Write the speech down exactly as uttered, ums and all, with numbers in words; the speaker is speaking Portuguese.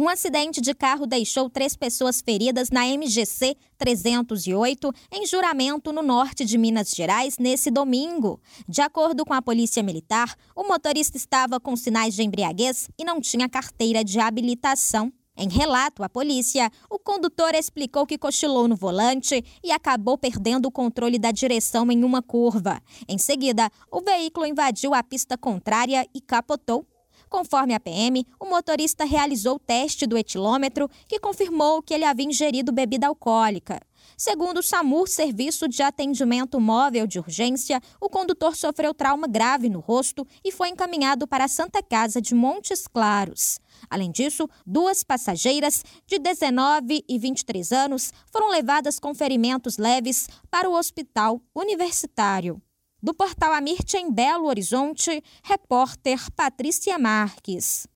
Um acidente de carro deixou três pessoas feridas na M G C trezentos e oito, em Juramento, no norte de Minas Gerais, nesse domingo. De acordo com a Polícia Militar, o motorista estava com sinais de embriaguez e não tinha carteira de habilitação. Em relato à polícia, o condutor explicou que cochilou no volante e acabou perdendo o controle da direção em uma curva. Em seguida, o veículo invadiu a pista contrária e capotou. Conforme a P M, o motorista realizou o teste do etilômetro, que confirmou que ele havia ingerido bebida alcoólica. Segundo o SAMU, Serviço de Atendimento Móvel de Urgência, o condutor sofreu trauma grave no rosto e foi encaminhado para a Santa Casa de Montes Claros. Além disso, duas passageiras de dezenove e vinte e três anos foram levadas com ferimentos leves para o Hospital Universitário. Do Portal Amirte, em Belo Horizonte, repórter Patrícia Marques.